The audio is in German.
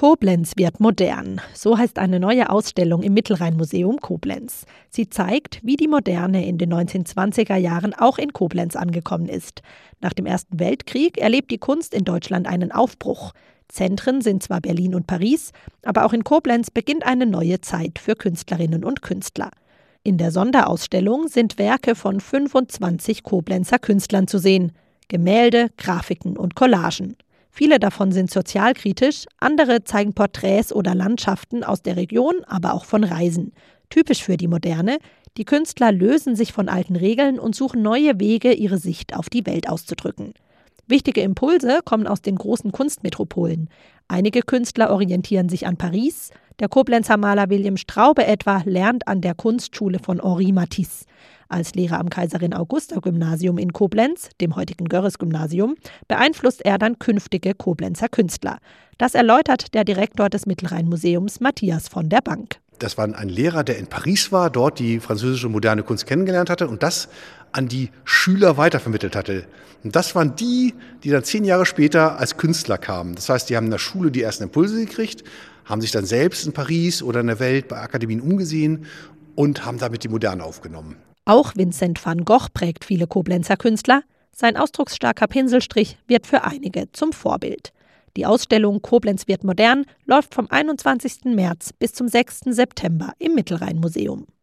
Koblenz wird modern. So heißt eine neue Ausstellung im Mittelrhein-Museum Koblenz. Sie zeigt, wie die Moderne in den 1920er Jahren auch in Koblenz angekommen ist. Nach dem Ersten Weltkrieg erlebt die Kunst in Deutschland einen Aufbruch. Zentren sind zwar Berlin und Paris, aber auch in Koblenz beginnt eine neue Zeit für Künstlerinnen und Künstler. In der Sonderausstellung sind Werke von 25 Koblenzer Künstlern zu sehen. Gemälde, Grafiken und Collagen. Viele davon sind sozialkritisch, andere zeigen Porträts oder Landschaften aus der Region, aber auch von Reisen. Typisch für die Moderne: die Künstler lösen sich von alten Regeln und suchen neue Wege, ihre Sicht auf die Welt auszudrücken. Wichtige Impulse kommen aus den großen Kunstmetropolen. Einige Künstler orientieren sich an Paris. Der Koblenzer Maler William Straube etwa lernt an der Kunstschule von Henri Matisse. Als Lehrer am Kaiserin-Augusta-Gymnasium in Koblenz, dem heutigen Görres-Gymnasium, beeinflusst er dann künftige Koblenzer Künstler. Das erläutert der Direktor des Mittelrhein-Museums, Matthias von der Bank. Das war ein Lehrer, der in Paris war, dort die französische moderne Kunst kennengelernt hatte und das an die Schüler weitervermittelt hatte. Und das waren die dann 10 Jahre später als Künstler kamen. Das heißt, die haben in der Schule die ersten Impulse gekriegt, haben sich dann selbst in Paris oder in der Welt bei Akademien umgesehen und haben damit die Moderne aufgenommen. Auch Vincent van Gogh prägt viele Koblenzer Künstler. Sein ausdrucksstarker Pinselstrich wird für einige zum Vorbild. Die Ausstellung Koblenz wird modern läuft vom 21. März bis zum 6. September im Mittelrhein-Museum.